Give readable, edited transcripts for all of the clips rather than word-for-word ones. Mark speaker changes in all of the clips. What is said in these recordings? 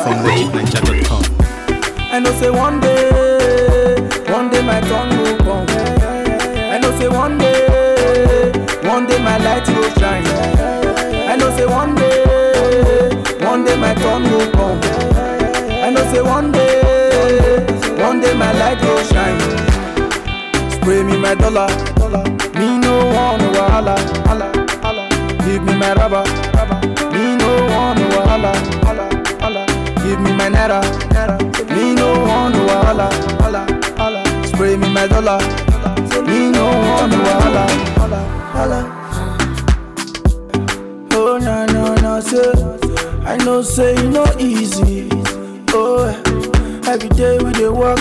Speaker 1: www.magicninja.com.
Speaker 2: I know say one day my tongue will come. I know say one day my light will shine. I know say one day my tongue will come. I know say one day my light will shine. Spray me my dollar, me no want no wahala. Give me my rubber, me no want no wahala. Give me my naira, me no want no wahala. Spray me my dollar, me no want no wahala. Oh no, say I know say it no easy. Oh, every day we dey work,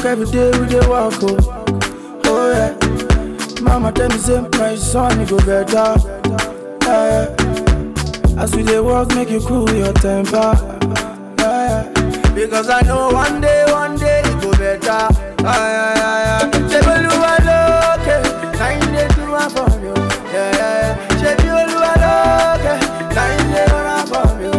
Speaker 2: oh yeah. Mama tell me say my son you go better. As we dey work, make you cool your temper. Because I know one day it go better. Shebi Oluwaloke, na him dey do am for me. Shebi Oluwaloke, na him dey run am for me.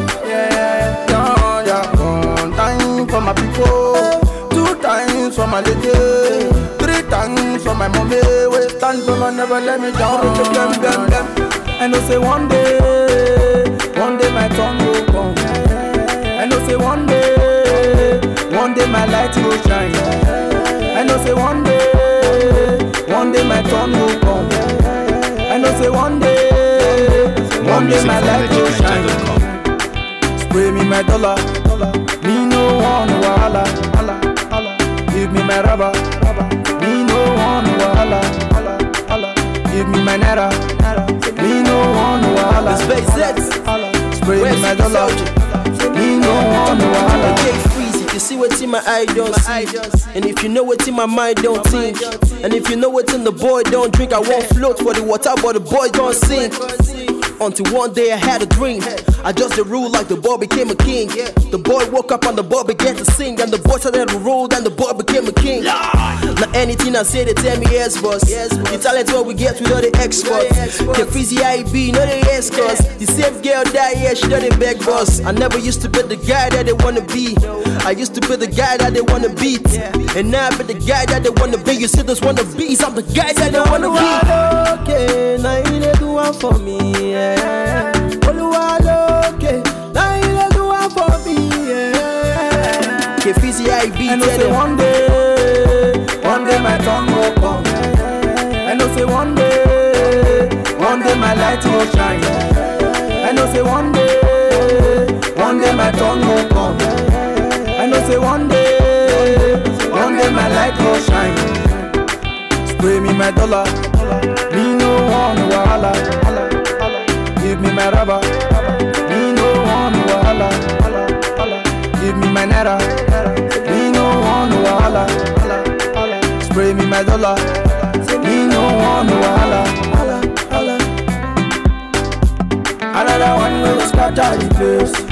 Speaker 2: One time for my people, 2 times for my lady, 3 times for my mommy. Wait, stand for my never let me down. Them. I know say one day my tongue will come. I know say one day my light will shine. I know say one day my tongue will come. I know say one day my light will shine. Spray me my dollar, me no want no wahala. Give me my rubber, me no want no wahala. Give me my naira, me no want no wahala. Spray me my dollar, me no want no wahala.
Speaker 3: You see what's in my eye don't see, and if you know what's in my mind don't think, and if you know what's in the boy don't drink. I won't float for the water, but the boy don't sink. Until one day I had a dream. I just the rule like the boy became a king. The boy woke up and the boy began to sing, and the boy started to roll and the boy became a king. Now anything I say they tell me yes boss. The talent what we get with all the experts. The Freezy IB, no the yes cause. The same girl that yeah she done the beg boss. I never used to be the guy that they wanna be. I used to be the guy that they wanna beat, and now I be the guy that they wanna be. You see those wanna be's, I'm the guy that they wanna be. Okay, now you dey do one for me. Oluwaloke, now you dey do one for me. Freezy IB,
Speaker 2: I know say one day my tongue will come. I know say one day my light will shine. I know say one day my tongue will come. I know say one day my light will shine. Spray me my dollar, me no want no wahala. Give me my rubber, me no want no wahala. Give me my naira, me no want no wahala. Spray me my dollar, me no want no wahala. Another one will scatter the place.